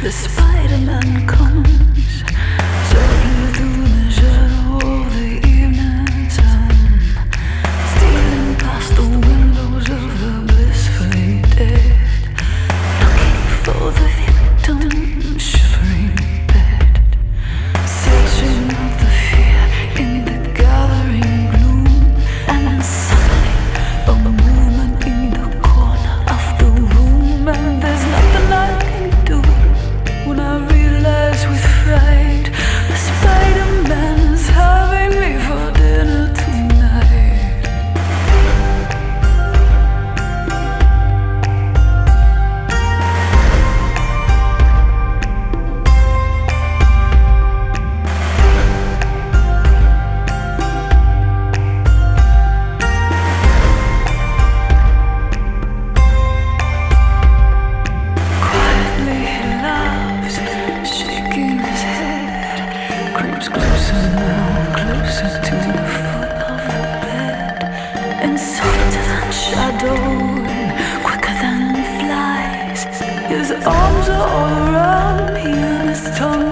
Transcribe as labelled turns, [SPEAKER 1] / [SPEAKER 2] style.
[SPEAKER 1] The Spider-Man comes softly through the shadow of the evening sun, stealing past the windows of the blissfully dead, looking for the victim, shivering in bed, searching out the fear in the gathering gloom, and then suddenly a movement in the corner of the room, and there's nothing I can do. When I realize with fright the Spider-Man is having me for dinner tonight. Quietly he laughs, shaking his head, creeps closer now, closer to the foot of the bed, and softer than shadow, and quicker than flies. His arms are all around me, and his tongue